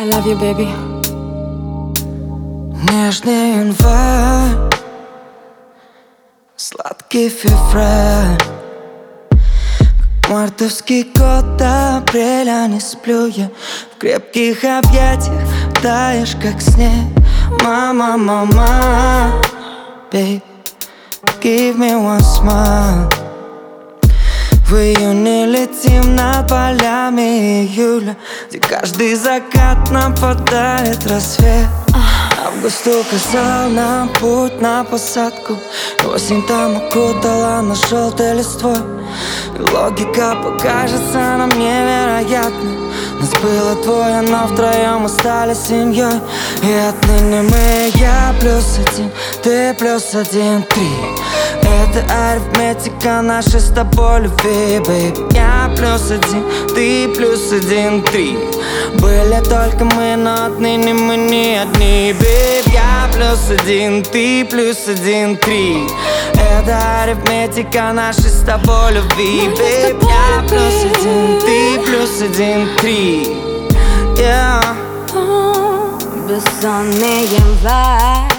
love you, baby. Нежный январь, сладкий февраль, как мартовский год апреля. Не сплю я в крепких объятиях, таешь как снег. Мама, мама, babe, give me one smile. В июне летим над полями июля, где каждый закат нам подарит рассвет. Август указал нам путь на посадку, осень там окутала нас желтой листвой. И логика покажется нам невероятной. Нас было двое, но втроем мы стали семьей. И отныне мы я +1, ты +1, 3. Это арифметика нашей с тобой любви, бэйб. Я +1, ты +1, 3. Были только мы, но отныне мы не одни, бэйб. Я +1, ты +1, 3. Это арифметика нашей с тобой любви, бэйб. Я +1, ты +1, 3. Yeah. Бессонный январь,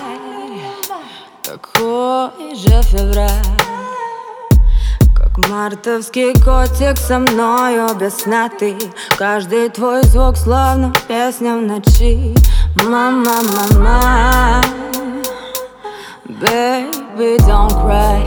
такой же февраль, как мартовский котик со мною без сна ты. Каждый твой звук словно песня в ночи. Мама, мама, baby, don't cry.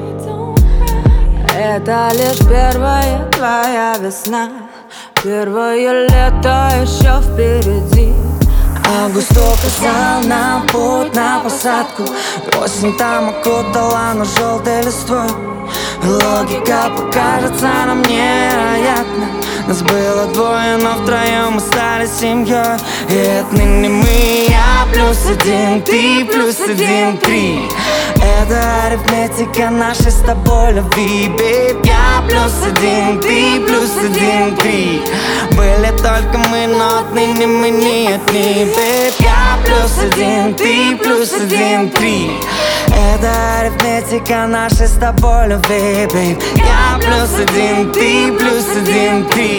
Это лишь первая твоя весна, первое лето еще впереди. Август указал нам путь на посадку, осень там окутала нас желтой листвой. Логика покажется нам невероятной. Нас было двое, но втроем мы стали семьей. И отныне мы я +1, ты +1, 3. Это арифметика нашей с тобой любви, бэйб. Я +1, ты +1, 3. Были только мы, но отныне мы не одни, бэйб. Я +1, ты +1, 3. Это арифметика нашей с тобой любви, бэйб. Я +1, ты +1, 3.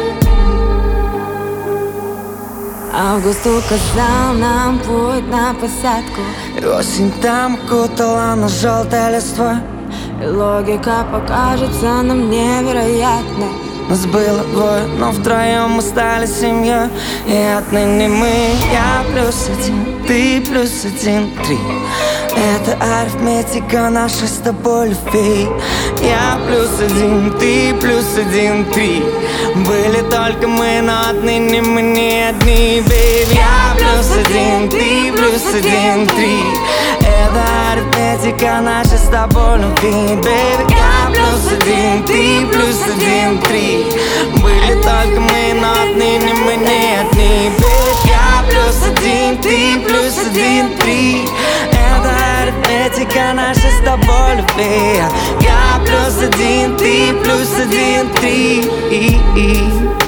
Август указал нам путь на посадку, и осень там окутала нас желтой листвой. и логика покажется нам невероятной. Нас было двое, но втроем мы стали семьей. И отныне мы я +1, ты +1, 3. Это арифметика нашей с тобой любви. Я +1, ты +1, 3. Были только мы, но отныне мы не одни, бэйб. Я +1, ты +1, 3. Это арифметика нашей с тобой любви, бэйб. Я +1, ты +1, 3. Были только мы, но отныне мы не одни, бэйб. Я +1, ты +1, 3. Это арифметика нашей с тобой любви. Я +1, ты +1, 3.